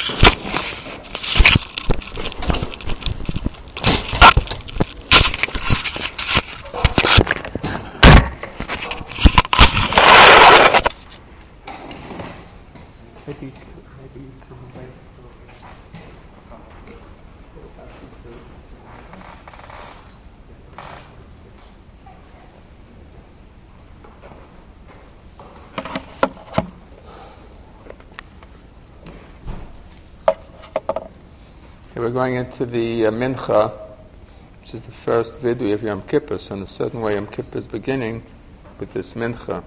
Maybe you come away. We're going into the Mincha, which is the first vidui of Yom Kippur. So in a certain way, Yom Kippur is beginning with this Mincha.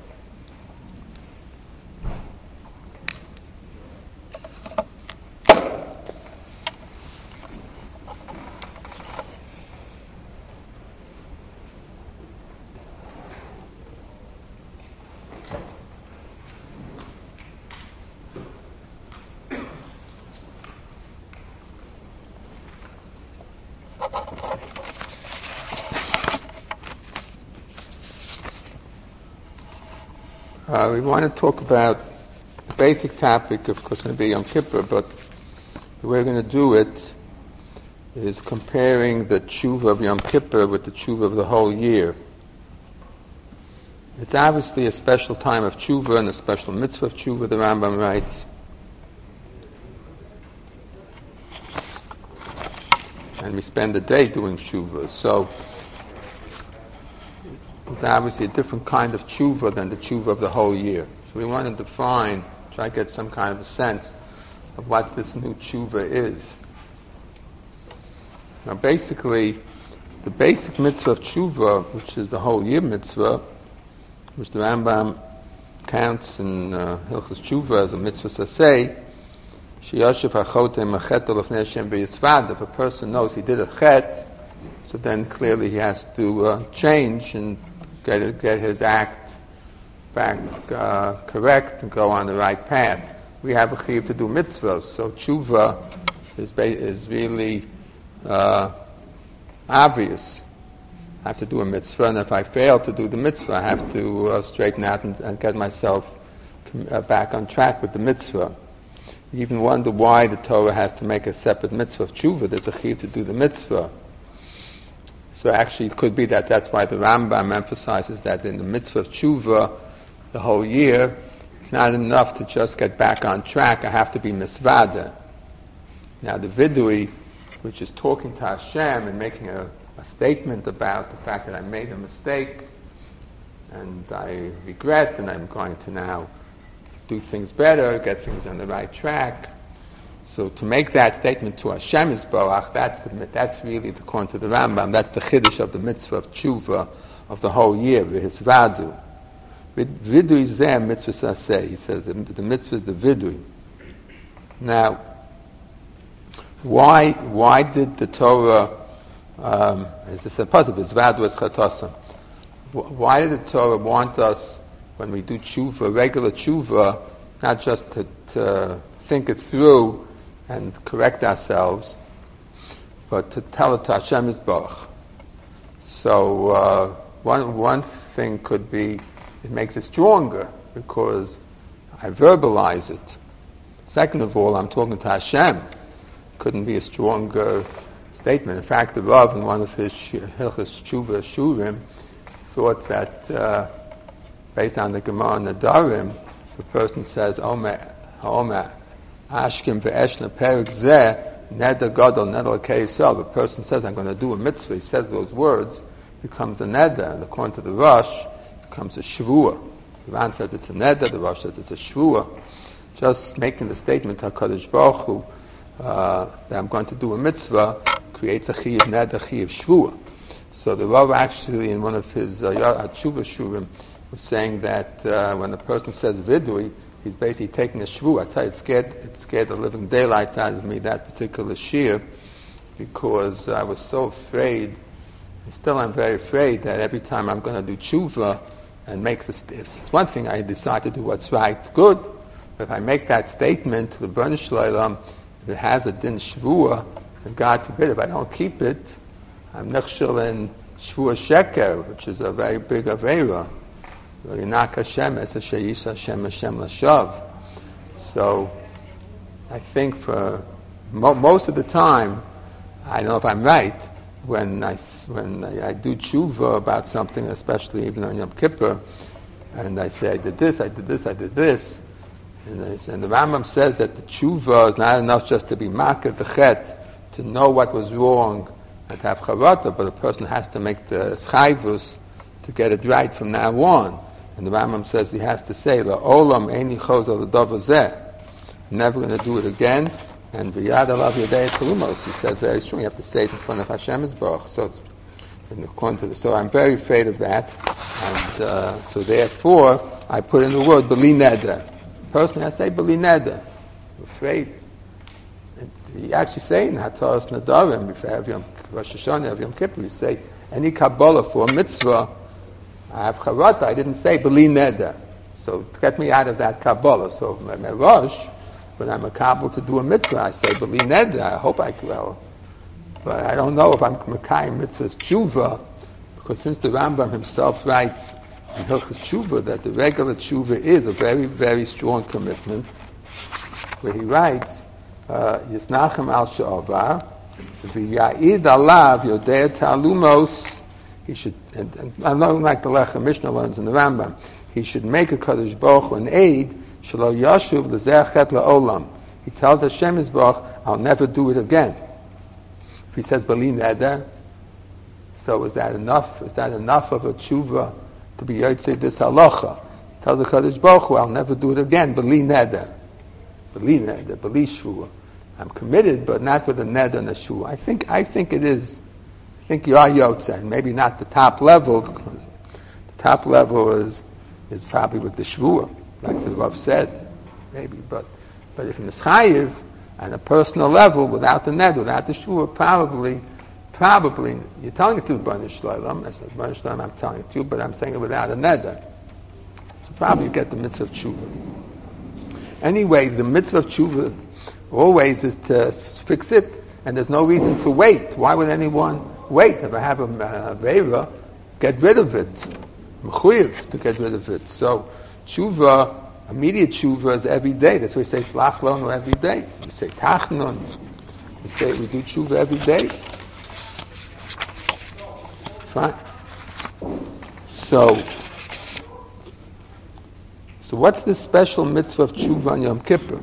We want to talk about the basic topic, of course, going to be Yom Kippur, but the way we're going to do it is comparing the tshuva of Yom Kippur with the tshuva of the whole year. It's obviously a special time of tshuva and a special mitzvah of tshuva, the Rambam writes. And we spend the day doing tshuva, so it's obviously a different kind of tshuva than the tshuva of the whole year. So we want to define, try to get some kind of a sense of what this new tshuva is. Now basically, the basic mitzvah of tshuva, which is the whole year mitzvah, which the Rambam counts in Hilchos Tshuva as a mitzvah saseh, sheyashiv hachotem machet lefnei Hashem b'yisvad. If a person knows he did a chet, so then clearly he has to change and get his act back correct and go on the right path. We have a chiyuv to do mitzvahs, so tshuva is really obvious. I have to do a mitzvah, and if I fail to do the mitzvah, I have to straighten out and get myself back on track with the mitzvah. You even wonder why the Torah has to make a separate mitzvah of tshuva. There's a chiyuv to do the mitzvah. So actually it could be that's why the Rambam emphasizes that in the mitzvah of tshuva, the whole year, it's not enough to just get back on track. I have to be misvada. Now the vidui, which is talking to Hashem and making a statement about the fact that I made a mistake and I regret and I'm going to now do things better, get things on the right track. So to make that statement to Hashem Yisborach, that's really, according to the Rambam, that's the chiddush of the mitzvah of tshuva of the whole year, v'hisvadu. Vidui zeh mitzvah saseh. He says the mitzvah is the vidui. Now, why did the Torah, as I said, possible, v'hisvadu es chatosam. Why did the Torah want us, when we do tshuva, regular tshuva, not just to think it through and correct ourselves, but to tell it to Hashem Yisborach. So one thing could be, it makes it stronger because I verbalize it. Second of all, I'm talking to Hashem. Couldn't be a stronger statement. In fact, the Rav, in one of his Hilchos Tshuva Shurim, thought that based on the Gemara Nadarim, the person says, Omer, Ashkim ve'eshna perik zeh neder gadol neder l'kei. The person says, I'm going to do a mitzvah. He says those words, becomes a neder, and according to the Rosh, becomes a shvuah. The Ran says it's a neder, the Rosh says it's a shvuah. Just making the statement to HaKadosh Baruch Hu that I'm going to do a mitzvah creates a chiyuv neder, chiyuv shvuah. So the Rav actually, in one of his Tshuva Shurim, was saying that when a person says vidui, he's basically taking a shvu. I tell you, it scared the living daylights out of me, that particular shir, because I was so afraid, and still I'm very afraid, that every time I'm going to do tshuva and make this, it's one thing I decide to do what's right, good, but if I make that statement to the B'nai Shloim, if it has a din shvuah, and God forbid, if I don't keep it, I'm nechshel in shvuah sheker, which is a very big aveira. So I think for most of the time, I don't know if I'm right, when I do tshuva about something, especially even on Yom Kippur, and I say I did this, and the Rambam says that the tshuva is not enough just to be makir the chet, to know what was wrong and to have charata, but a person has to make the schayvus to get it right from now on. And the Rambam says he has to say, "La'olam eini chozer l'davar zeh." Never going to do it again. And v'yad alav yadei talumos, he says very strong. You have to say it in front of Hashem Yisborach. So it's according to the story. I'm very afraid of that, and so therefore I put in the word b'li neder. Personally, I say b'li neder. I'm afraid. You actually say in Hataras Nadarim, if you have Yom Rosh Hashanah, you have Yom Kippur, you say any Kabbalah for a mitzvah. I have charata. I didn't say b'li neder. So get me out of that Kabbalah. So my Rosh, when I'm a Kabbalah to do a mitzvah, I say b'li neder. I hope I will. But I don't know if I'm Mekayim mitzvah's tshuva, because since the Rambam himself writes in Hilchos Tshuva that the regular tshuva is a very, very strong commitment, where he writes, Yisnachem al she'ovar, v'ya'id alav yodei ta'alumos. He should, and I know like the Lechem Mishnah learns in the Rambam, he should make a Kadosh Baruch Hu an aid, shelo yashuv l'zeh chet la'olam. He tells Hashem Yisborach, I'll never do it again. If he says b'li neder, so is that enough? Is that enough of a tshuva to be yotzei this halacha? He tells the Kadosh Baruch Hu, I'll never do it again, b'li neder, b'li shvua. I'm committed, but not with a neder and a shvua. I think it is. I think you are yotzei, maybe not the top level, because the top level is probably with the shvua, like the Rav said, maybe. But if in the chayiv, on a personal level, without the neder, without the shvua, probably, you're telling it to the Bnei Shloim. As the Bnei Shloim, I'm telling it to you, but I'm saying it without a neder. So probably you get the mitzvah of tshuva. Anyway, the mitzvah of tshuva always is to fix it, and there's no reason to wait. Why would anyone wait? If I have a veira, get rid of it. Mechuyev to get rid of it. So tshuva, immediate tshuva is every day. That's why we say slach lonu every day. We say tachnun. We do tshuva every day. Fine. So what's the special mitzvah of tshuva on Yom Kippur?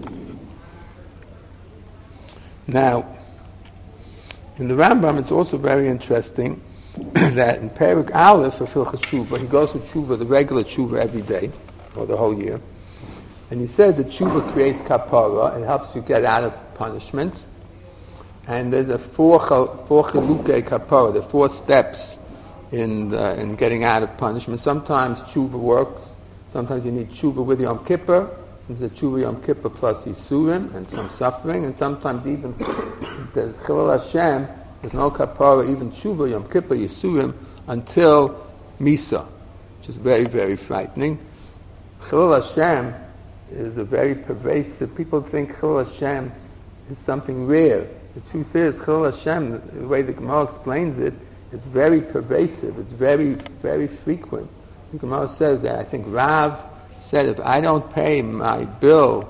Now, in the Rambam, it's also very interesting that in Perek Aleph of Hilchos Tshuva, he goes with tshuva, the regular tshuva every day, or the whole year, and he said that tshuva creates kapara, it helps you get out of punishment, and there's a four chalukei kapara, there are 4 steps in getting out of punishment. Sometimes tshuva works, sometimes you need tshuva with Yom Kippur. There's a tshuva Yom Kippur plus Yisurim and some suffering, and sometimes even there's Chilul Hashem, there's no kapara, even tshuva Yom Kippur Yisurim until Misa, which is very, very frightening. Chilul Hashem is a very pervasive. People think Chilul Hashem is something rare. The truth is, Chilul Hashem, the way the Gemara explains it, is very pervasive. It's very, very frequent. The Gemara says that I think Rav said, if I don't pay my bill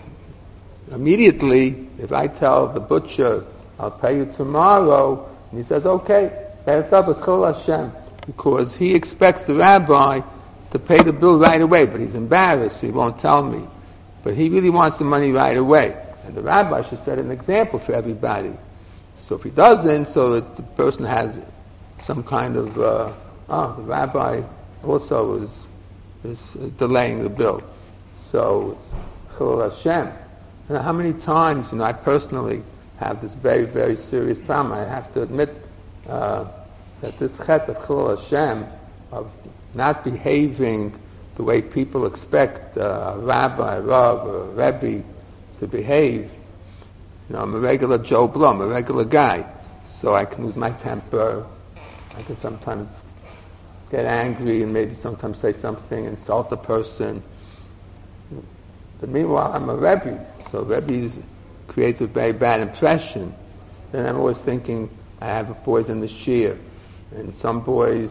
immediately, if I tell the butcher, I'll pay you tomorrow, and he says, okay, that's up with Chilul Hashem, because he expects the rabbi to pay the bill right away, but he's embarrassed, so he won't tell me. But he really wants the money right away. And the rabbi should set an example for everybody. So if he doesn't, so that the person has some kind of, the rabbi also is delaying the bill. So it's Chilul Hashem. Now, how many times, I personally have this very, very serious problem. I have to admit that this chet of Chilul Hashem, of not behaving the way people expect a rabbi, a rav, or a rebbe to behave. I'm a regular Joe Blow, I'm a regular guy. So I can lose my temper. I can sometimes get angry and maybe sometimes say something, insult a person. But meanwhile, I'm a Rebbe, so Rebbe creates a very bad impression. Then I'm always thinking, I have boys in the shir, and some boys,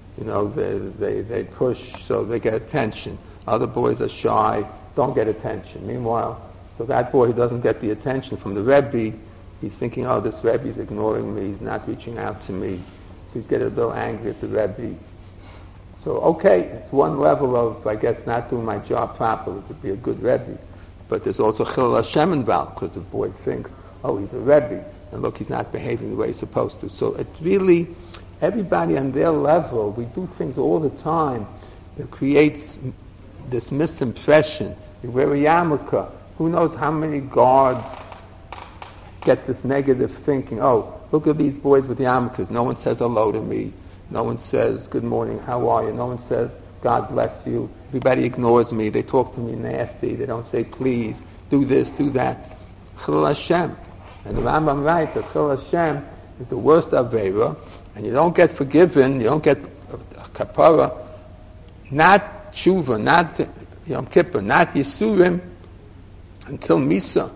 they push, so they get attention. Other boys are shy, don't get attention. Meanwhile, So that boy, he doesn't get the attention from the Rebbe. He's thinking, oh, this Rebbe is ignoring me. He's not reaching out to me. So he's getting a little angry at the Rebbe. So, okay, it's one level of, I guess, not doing my job properly to be a good Rebbe. But there's also Chilul Hashem involved, because the boy thinks, oh, he's a Rebbe, and look, he's not behaving the way he's supposed to. So it's really, everybody on their level, we do things all the time that creates this misimpression. We wear a yarmulke. Who knows how many guards get this negative thinking, oh, look at these boys with yarmulkes. No one says hello to me. No one says, good morning, how are you? No one says, God bless you. Everybody ignores me. They talk to me nasty. They don't say, please, do this, do that. Chilul Hashem. And the Rambam writes that Chilul Hashem is the worst Aveira, and you don't get forgiven, you don't get kapara, not tshuva, not Yom Kippur, not Yisurim, until Misa.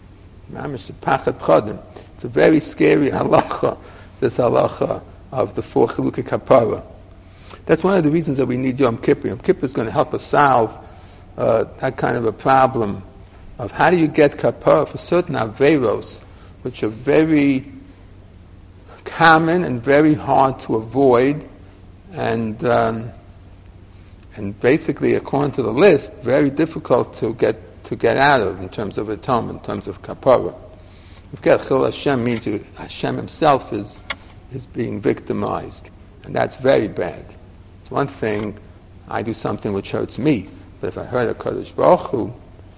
It's a very scary halacha, this halacha of the 4 Chilukei Kapara. That's one of the reasons that we need Yom Kippur. Yom Kippur is going to help us solve that kind of a problem of how do you get kapara for certain aveiros, which are very common and very hard to avoid, and basically, according to the list, very difficult to get out of in terms of atonement, in terms of kapara. Chilul Hashem means Hashem himself is being victimized, and that's very bad. It's one thing I do something which hurts me, but if I hurt a Kodesh Baruch Hu,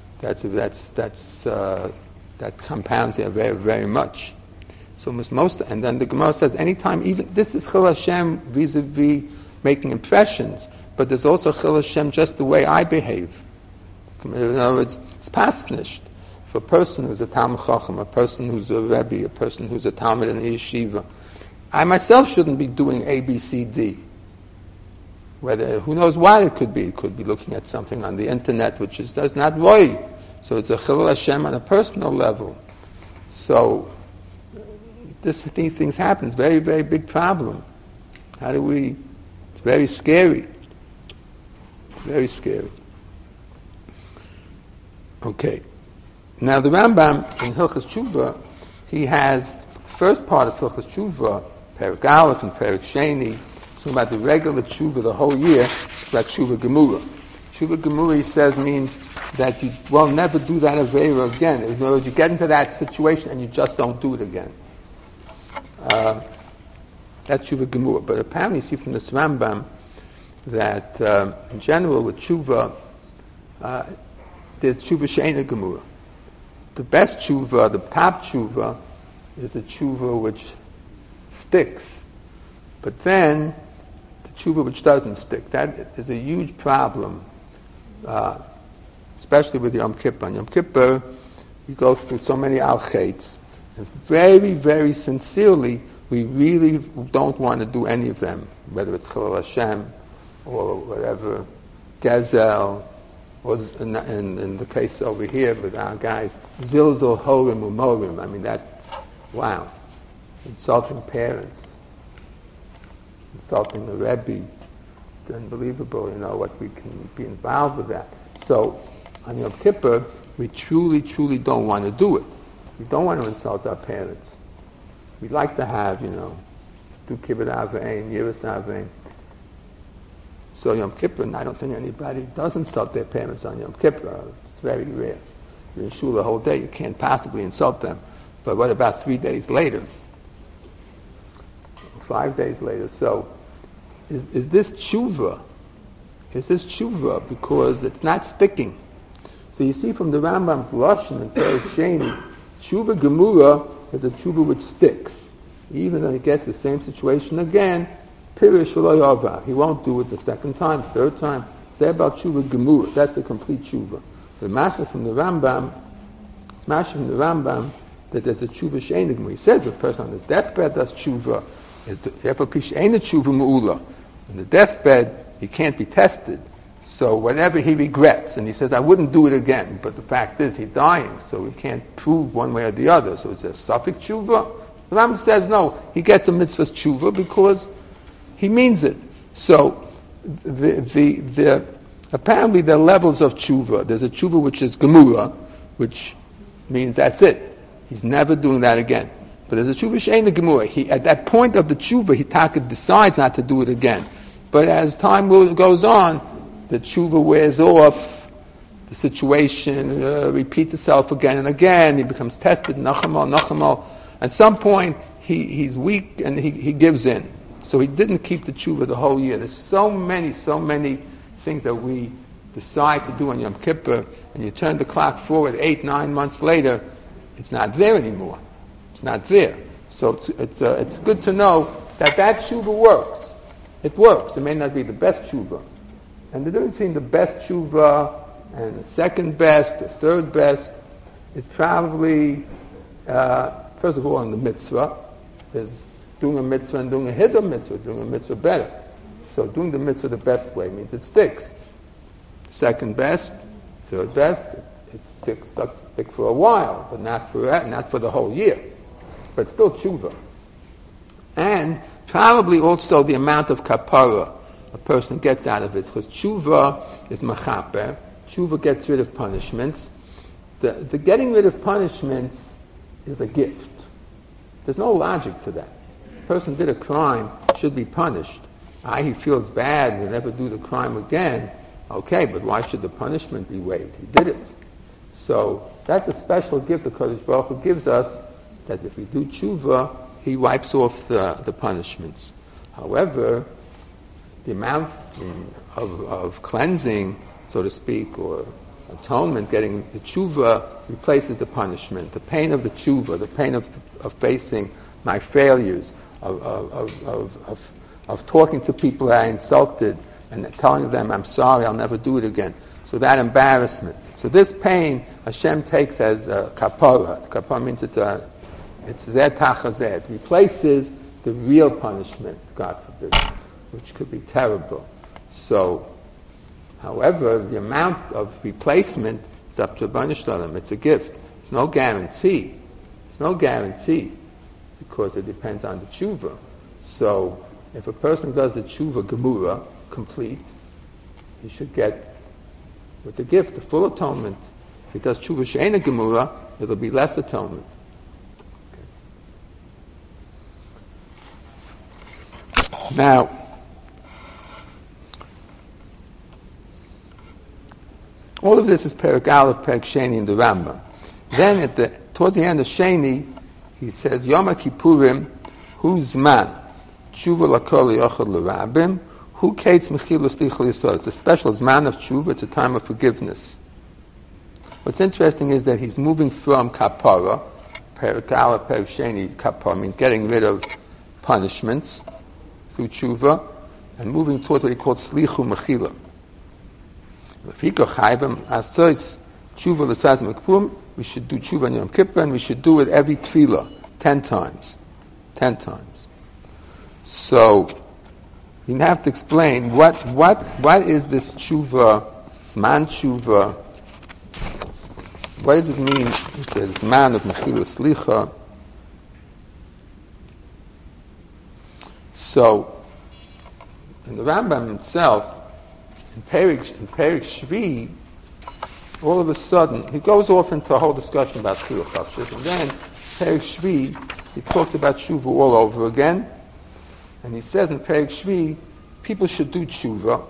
that compounds it very, very much. So most, and then the Gemara says, anytime, even this is Chilul Hashem vis-a-vis making impressions, but there's also Chilul Hashem just the way I behave. In other words, it's pasnish. For a person who's a Talmid Chacham, a person who's a Rebbe, a person who's a Talmid in a yeshiva, I myself shouldn't be doing A, B, C, D. Whether, who knows why it could be. It could be looking at something on the internet which does not void. So it's a Chilul Hashem on a personal level. So these things happen. It's a very, very big problem. It's very scary. It's very scary. Okay. Now the Rambam in Hilchos Tshuva, he has the first part of Hilchos Tshuva, Perek Aleph and Perek Sheni, talking about the regular Tshuva the whole year, like Tshuva Gemura. Tshuva Gemura, he says, means that you will never do that Aveira again. In other words, you get into that situation and you just don't do it again. That's Tshuva Gemura. But apparently you see from this Rambam that in general with Tshuva, there's Tshuva She'ena Gemura. The best Tshuva, the top Tshuva, is a Tshuva which sticks. But then, the Tshuva which doesn't stick, that is a huge problem, especially with Yom Kippur. On Yom Kippur, we go through so many al-chaitz, and very, very sincerely, we really don't want to do any of them, whether it's Chilul Hashem, or whatever, Gezel, or in the case over here with our guys, Zilzal Horim Umorim. I mean, wow. Insulting parents, insulting the Rebbe. It's unbelievable, what we can be involved with that. So, on Yom Kippur, we truly, truly don't want to do it. We don't want to insult our parents. We'd like to have, do Kibbut Avein, Yiras Avein. So Yom Kippur, and I don't think anybody does insult their parents on Yom Kippur. It's very rare. You're in shul the whole day, you can't possibly insult them. But what about 3 days later? 5 days later? So, is this tshuva? Is this tshuva because it's not sticking? So you see from the Rambam's Lashon and Perek Sheni, tshuva gemura is a tshuva which sticks. Even though he gets the same situation again, Pirish v'lo yava. He won't do it the second time, third time. Say about tshuva gemura. That's the complete tshuva. The Masha from the Rambam, that there's a tshuva she'ena gemura. He says the person on his deathbed does tshuva. Therefore, she'ena tshuva me'ula. In the deathbed, he can't be tested. So whatever he regrets, and he says, I wouldn't do it again. But the fact is, he's dying, so he can't prove one way or the other. So it's a suffix tshuva. The Rambam says, no, he gets a mitzvah's tshuva because he means it. So, apparently there are levels of tshuva. There's a tshuva which is gemura, which means that's it. He's never doing that again. But there's a tshuva she'eina gemura. He, at that point of the tshuva, he decides not to do it again. But as time goes on, the tshuva wears off, the situation repeats itself again and again, he becomes tested, nachamal. At some point, he's weak and he gives in. So he didn't keep the tshuva the whole year. There's so many things that we decide to do on Yom Kippur, and you turn the clock forward 8-9 months later, it's not there anymore. It's not there. So it's good to know that tshuva works. It works. It may not be the best tshuva. And the difference between the best tshuva and the second best, the third best, is probably, first of all, in the mitzvah. There's doing a mitzvah and doing a hiddur mitzvah, doing a mitzvah better. So doing the mitzvah the best way means it sticks. Second best, third best, it sticks for a while, but not for the whole year. But still tshuva. And probably also the amount of kapara a person gets out of it, because tshuva is machaper. Tshuva gets rid of punishments. The getting rid of punishments is a gift. There's no logic to that. A person did a crime, should be punished. He feels bad and he'll never do the crime again. Okay, but why should the punishment be waived? He did it. So that's a special gift the Kodesh Baruch Hu gives us, that if we do tshuva, he wipes off the punishments. However, the amount of cleansing, so to speak, or atonement, getting the tshuva replaces the punishment. The pain of the tshuva, the pain of facing my failures, of talking to people that I insulted and telling them I'm sorry, I'll never do it again. So that embarrassment. So this pain Hashem takes as kapara. Kapara means it's zeh tachazeh. It replaces the real punishment, God forbid, which could be terrible. So, however, the amount of replacement is up to Bnei Shalom. It's a gift. It's no guarantee. It's no guarantee, because it depends on the tshuva. So, if a person does the tshuva gemura complete, he should get with the gift the full atonement. If he does tshuva she'eina gemura, it'll be less atonement. Okay. Now, all of this is Perek Aleph, Perek Sheni in the Rambam. Then towards the end of Sheni, he says, Yom Kippurim, hu zman, tshuva lakol yochad l'rabim, hu kates mechila slichal yisrael. It's a special zman of tshuva, it's a time of forgiveness. What's interesting is that he's moving from kapara, Perek Aleph, Perek Sheni, kapara means getting rid of punishments through tshuva, and moving towards what he calls slichu mechila. We should do tshuva on Yom Kippur, and we should do it every tefillah, 10 times. 10 times. So, you have to explain what is this tshuva, zman tshuva, what does it mean? It says zman of mechila slicha. So, in the Rambam itself, in Perek Shvi, all of a sudden, he goes off into a whole discussion about Chiyuv Chafshis, and then Perek Shvi, he talks about tshuva all over again, and he says in Perek Shvi, people should do tshuva,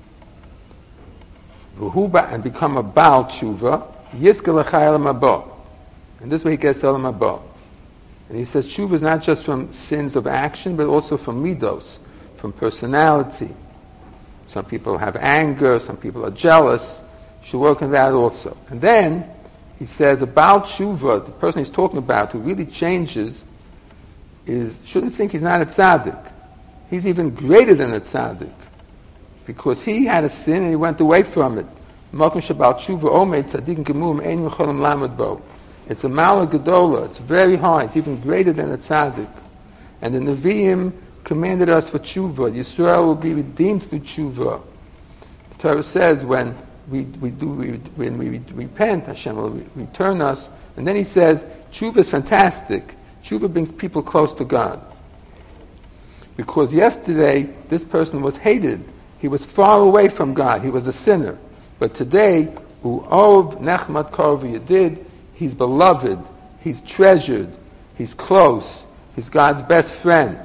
and become a Baal tshuva, Yizke l'chai olam haba. And this way he gets olam haba. And he says tshuva is not just from sins of action, but also from midos, from personality. Some people have anger, some people are jealous. You should work on that also. And then he says about tshuva, the person he's talking about who really changes shouldn't think he's not a tzaddik. He's even greater than a tzaddik, because he had a sin and he went away from it. Malkum Shabbat tshuva omed tzaddik gemum ein yecholim lamad bo. It's a mala gedola. It's very high. It's even greater than a tzaddik. And the Nevi'im commanded us for tshuva. Yisrael will be redeemed through tshuva. The Torah says when we repent, Hashem will return us. And then he says tshuva is fantastic. Tshuva brings people close to God. Because yesterday this person was hated. He was far away from God. He was a sinner. But today, U'ov nechmat kov yedid, he's beloved, he's treasured, he's close, he's God's best friend.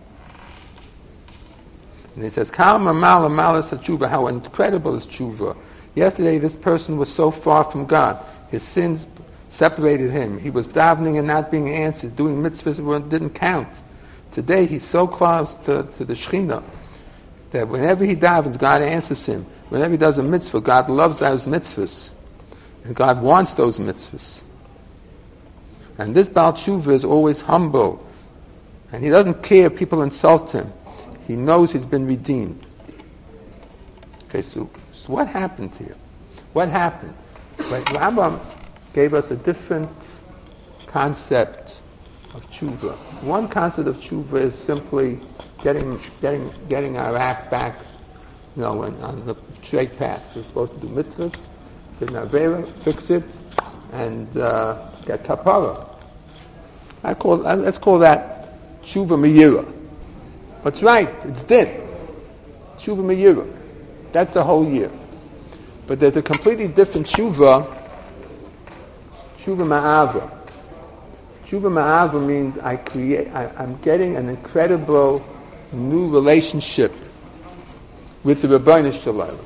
And he says, how incredible is tshuva. Yesterday this person was so far from God. His sins separated him. He was davening and not being answered, doing mitzvahs that didn't count. Today he's so close to the Shekhinah that whenever he davens, God answers him. Whenever he does a mitzvah, God loves those mitzvahs. And God wants those mitzvahs. And this Baal Tshuva is always humble. And he doesn't care if people insult him. He knows he's been redeemed. Okay, so what happened here? What happened? Right, Rambam gave us a different concept of tshuva. One concept of tshuva is simply getting our act back, on the straight path. We're supposed to do mitzvahs, get an avera, fix it, and get kapara. Let's call that tshuva miyira. That's right, it's din. Tshuva miyira. That's the whole year. But there's a completely different tshuva ma'ava. Tshuva ma'ava means I'm getting an incredible new relationship with the Rebbeinu Shalom.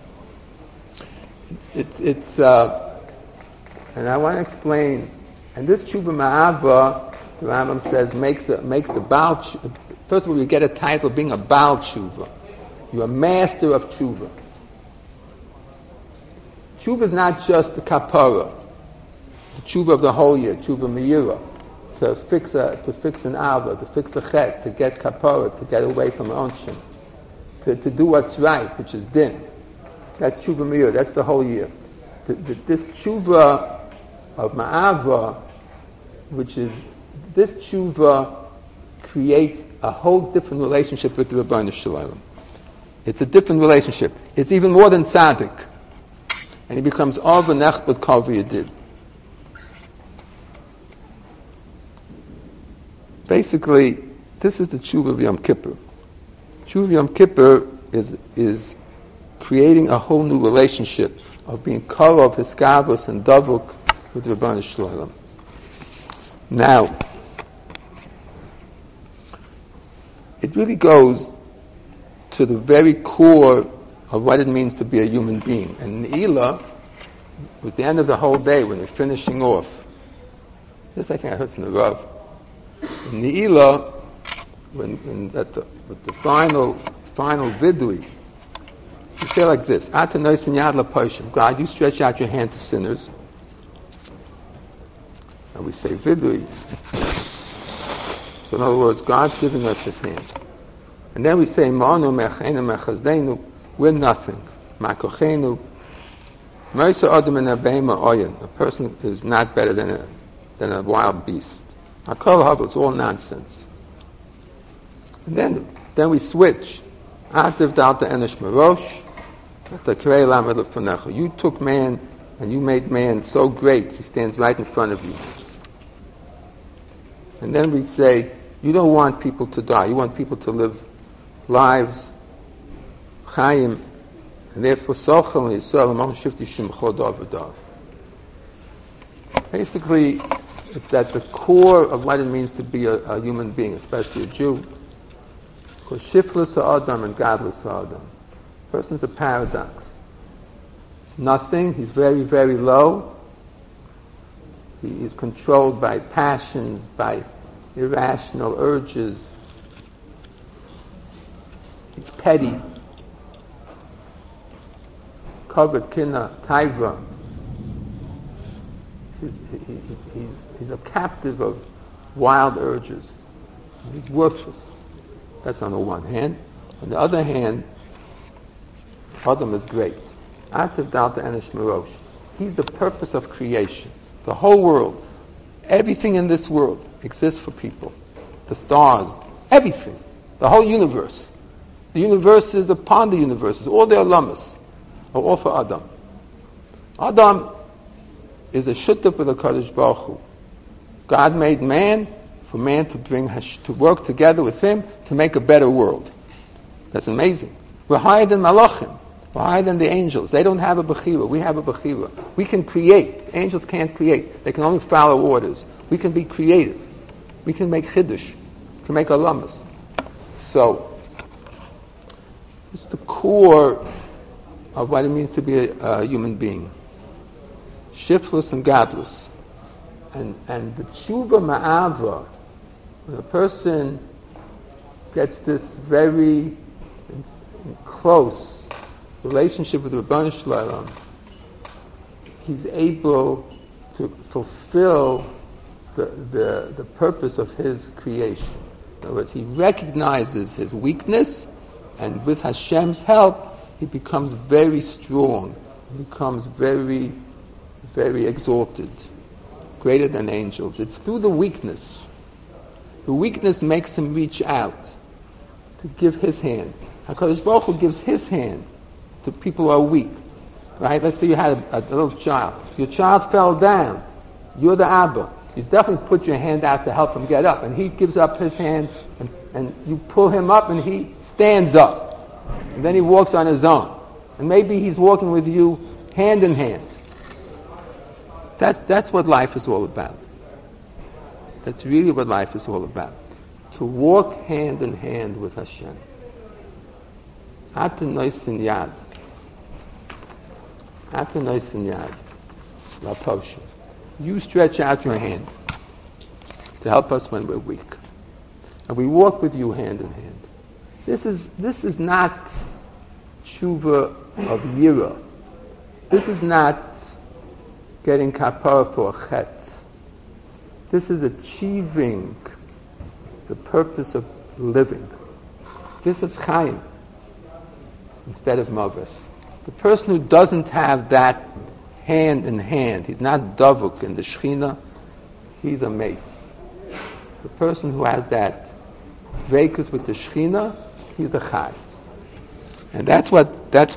It's and I want to explain. And this tshuva ma'ava, the Rambam says, makes the Baal. First of all, you get a title of being a Baal tshuva. You're a master of tshuva. Tshuva is not just the kapara, the tshuva of the whole year, tshuva miyira, to fix an ava, to fix a chet, to get kapara, to get away from onshin, to do what's right, which is din. That's tshuva miyira. That's the whole year. This tshuva of ma'ava, which is this tshuva, creates a whole different relationship with the Rebbeinu Shalom. It's a different relationship. It's even more than tzaddik. And he becomes all the nechbet kol v'yedid. Basically, this is the tshuva of Yom Kippur. Tshuva of Yom Kippur is creating a whole new relationship of being kol of hiskavos and davuk with the Rebbeinu Shalom. Now, it really goes to the very core of what it means to be a human being. And Ne'ilah, at the end of the whole day, when you're finishing off, this I think I heard from the Rav. In Ne'ilah, with the final vidui, you say like this: Ata noisen yad laposhim. God, you stretch out your hand to sinners. And we say vidui. So in other words, God's giving us His hand. And then we say, Ma'anu me'achenu me'chazdenu, we're nothing. Ma'kochenu, Meisa adam and abema oyen. A person is not better than a wild beast. Hakol haba, it's all nonsense. And then we switch. Ativ dalta enish merosh, you took man and you made man so great, he stands right in front of you. And then we say, you don't want people to die. You want people to live lives, chayim, and therefore, basically, it's at the core of what it means to be a human being, especially a Jew. Because shiftless Adam and godless Adam. A person's a paradox. Nothing, he's very, very low. He is controlled by passions, by irrational urges. He's petty. Covered kina, taiva. He's a captive of wild urges. He's worthless. That's on the one hand. On the other hand, Adam is great. Ativ dalta enish merosh. He's the purpose of creation. The whole world, everything in this world exists for people. The stars, everything. The whole universe. The universe is upon the universes. All the alamas are all for Adam. Adam is a shutuf with the Kadosh Baruch Hu. God made man for man to work together with him to make a better world. That's amazing. We're higher than Malachim. Why than the angels? They don't have a bechira. We have a bechira. We can create. Angels can't create. They can only follow orders. We can be creative. We can make chiddush. We can make alamas. So, it's the core of what it means to be a human being. Shiftless and godless. And the tshuva ma'ava, when a person gets this very close relationship with Rebbeinu Shalom, he's able to fulfill the purpose of his creation. In other words, he recognizes his weakness, and with Hashem's help, he becomes very strong. He becomes very, very exalted, greater than angels. It's through the weakness. The weakness makes him reach out to give his hand. HaKadosh Baruch Hu gives his hand to people who are weak. Right? Let's say you had a little child. Your child fell down. You're the Abba. You definitely put your hand out to help him get up. And he gives up his hand, and you pull him up, and he stands up. And then he walks on his own. And maybe he's walking with you hand in hand. That's what life is all about. That's really what life is all about. To walk hand in hand with Hashem. Ata noisin yad. Ata noisin yad. La posha. You stretch out your hand to help us when we're weak. And we walk with you hand in hand. This is not tshuva of yira. This is not getting kapara for a chet. This is achieving the purpose of living. This is chayim instead of mavis. The person who doesn't have that hand in hand, he's not davuk in the Shechina, he's a mace. The person who has that vekus with the Shechina, he's a chay. And that's what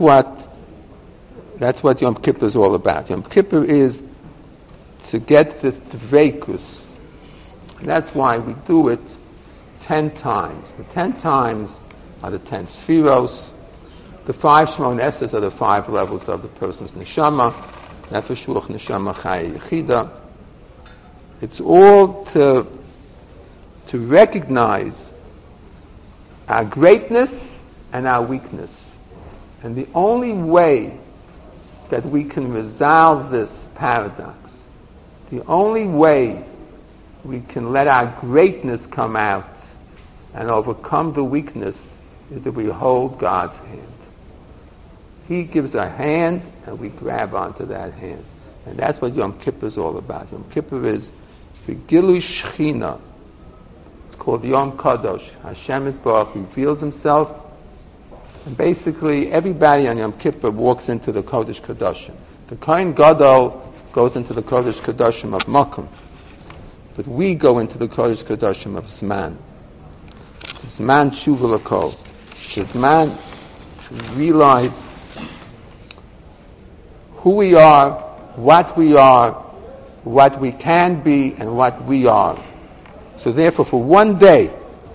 Yom Kippur is all about. Yom Kippur is to get this dveikus. And that's why we do it 10 times. The 10 times are the 10 spheros. The 5 Shemon Esses are the 5 levels of the person's neshama. Nefesh, Ruach, Neshama, Chaya, Yechida. It's all to recognize our greatness and our weakness. And the only way that we can resolve this paradox, the only way we can let our greatness come out and overcome the weakness is that we hold God's hand. He gives a hand and we grab onto that hand. And that's what Yom Kippur is all about. Yom Kippur is the Gilui Shechina. It's called Yom Kadosh. Hashem Yisbarach reveals himself. And basically everybody on Yom Kippur walks into the Kodesh Kodashim. The Kohen Gadol goes into the Kodesh Kodashim of Makom. But we go into the Kodesh Kodashim of Zman. Zman Tshuva L'Kol. Zman to realize who we are, what we can be, and what we are. So therefore, for one day,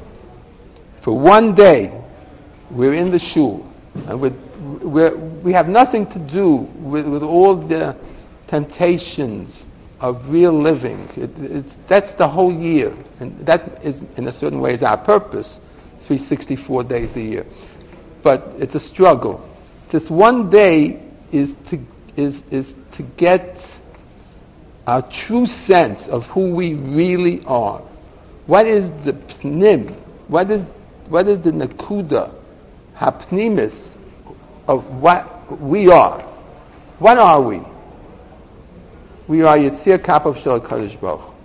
we're in the shul, and we have nothing to do with all the temptations of real living. That's the whole year, and that is, in a certain way, is our purpose, 364 days a year. But it's a struggle. This one day is to get our true sense of who we really are. What is the pnim? What is the nakuda, hapnimis, of what we are? What are we? We are Yetzir Kapav Shel HaKadosh Baruch Hu.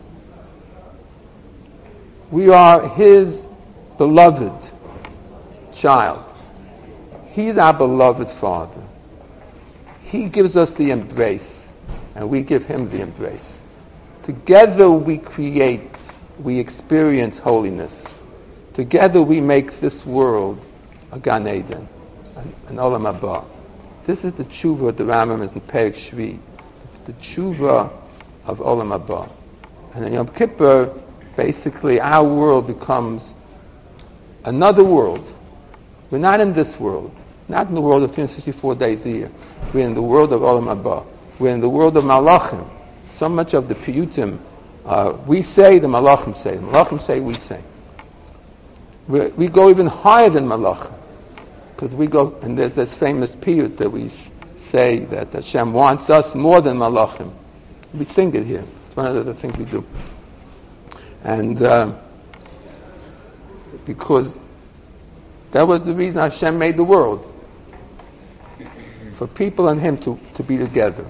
We are His beloved child. He's our beloved Father. He gives us the embrace, and we give Him the embrace. Together we experience holiness. Together we make this world a Gan Eden, an Olam Haba. This is the tshuva, the Rambam is in Perek Shvi, the tshuva of Olam Haba. And in Yom Kippur, basically our world becomes another world. We're not in this world. not in the world of 364 days a year. We're in the world of Olam Haba. We're in the world of Malachim. So much of the Piyutim, we say, the Malachim say. The Malachim say, we say. We go even higher than Malachim. Because we go, and there's this famous Piyut that we say that Hashem wants us more than Malachim. We sing it here. It's one of the things we do. And because that was the reason Hashem made the world. For people and Him to be together.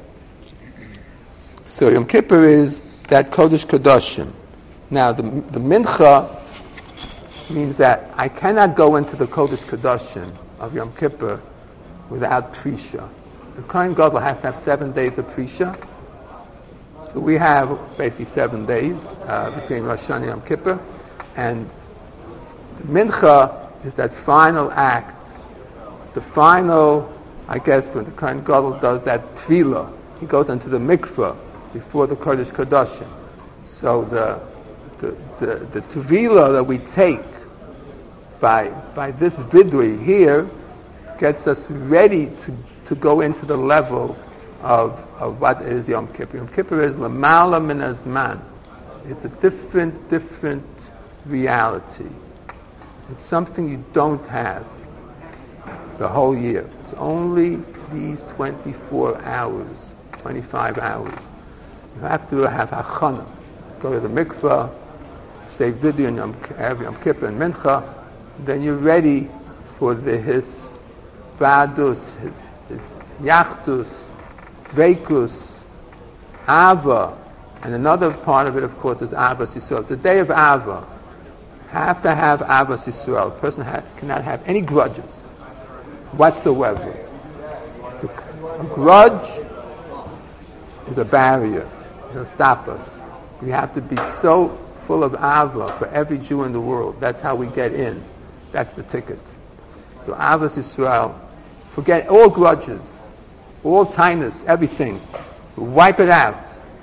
So Yom Kippur is that Kodesh Kodashim. Now the Mincha means that I cannot go into the Kodesh Kodashim of Yom Kippur without Prisha. The Kohen Gadol has to have 7 days of Prisha. So we have basically 7 days between Rosh Hashanah and Yom Kippur. And the Mincha is that final act, the final, I guess, when the Kohen Gadol does that tefillah, he goes into the mikveh before the Kodesh Kodashim. So the tefillah that we take by this vidui here gets us ready to go into the level of what is Yom Kippur. Yom Kippur is Lamala Min Azman. It's a different reality. It's something you don't have the whole year. It's only these 24 hours, 25 hours. You have to have hachana. Go to the mikveh, say vidui and Yom Kippur and Mincha, then you're ready for his vadus, his yachtus, veikus, ava, and another part of it, of course, is Avas Yisrael. It's the day of Ava. Have to have Avas Yisrael. A person cannot have any grudges whatsoever. A grudge is a barrier. It'll stop us. We have to be so full of Ava for every Jew in the world. That's how we get in. That's the ticket. So Avas Yisrael, forget all grudges, all tinus, everything. Wipe it out.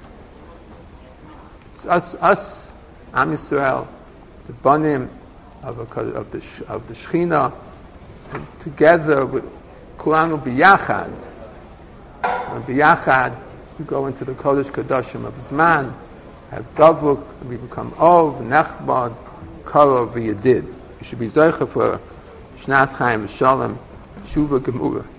It's us, Am Yisrael, the Banim of the Shechina, and together with Kulanu B'Yachad. And B'Yachad, we go into the Kodesh Kodashim of Zman, have Davuk, and we become Ov, Nechbad, Karov, V'Yedid. We should be Zoicha for Shnas Chaim V'Shalom, Tshuva Gemura.